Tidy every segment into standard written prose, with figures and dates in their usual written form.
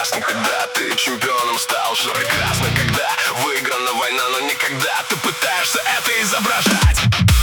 прекрасно, когда ты чемпионом стал. Же прекрасно, когда выиграна война, но никогда ты пытаешься это изображать.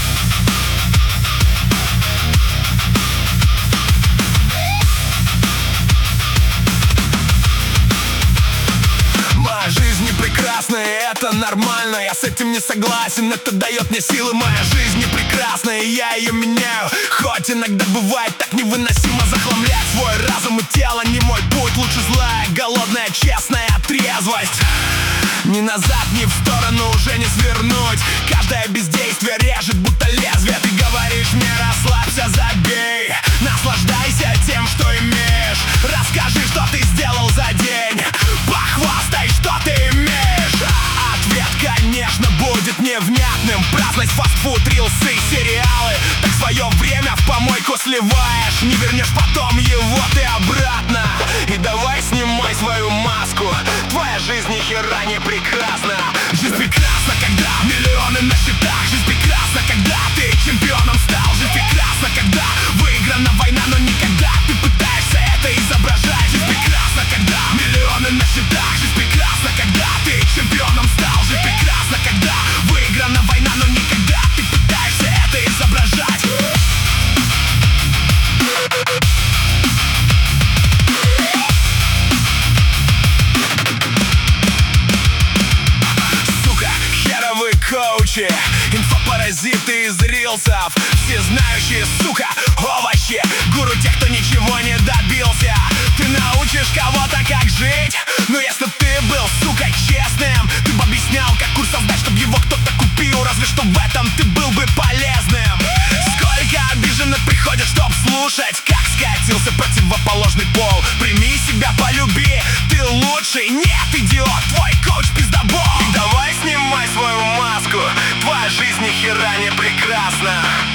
Моя жизнь не прекрасна, и это нормально. Я с этим не согласен, это дает мне силы. Моя жизнь не прекрасна, и я ее меняю. Хоть иногда бывает так невыносимо захламлять свой разум и тело. Не мой путь, лучше злая, голодная, честная трезвость. Ни назад, ни в сторону уже не свернуть. Каждое бездействие режет, будто лезвие. Ты говоришь мне: расслабься, забей, наслаждайся тем, что имеешь. Расскажи, что ты сделал за день, похвастай, что ты имеешь. Ответ, конечно, будет невнятным. Праздность, фастфуд, рилсы, сериалы. Так свое время в помойку сливаешь. Не вернешь потом его ты обратно. И давай снимай свою маску. Твоя жизнь ни хера не прекрасна. Жизнь прекрасна, когда миллионы на счетах. Жизнь прекрасна, когда ты чемпионом стал. Жизнь прекрасна, когда выиграна война, но никогда ты пытаешься это изображать. Жизнь прекрасна, когда миллионы на счетах. Жизнь прекрасна, когда ты чемпионом стал. Жизнь прекрасна, когда выиграна война, но никогда ты пытаешься это изображать. Сука, херовые коучи, инфопаразиты из рилсов, всезнающие, сука, овощи. Гуру тех, кто ничего не добился. Ты научишь кого-то, как жить. Но если ты был, сука, честным, ты бы объяснял, как курс создать, чтобы его кто-то купил. Разве что в этом ты был бы полезным. Сколько обиженных приходят, чтоб слушать, как скатился противоположный пол. Прими себя, полюби, ты лучший. Нет, идиот, твой коуч пиздобол. И давай снимай свою маску. Твоя жизнь ни хера не прекрасна.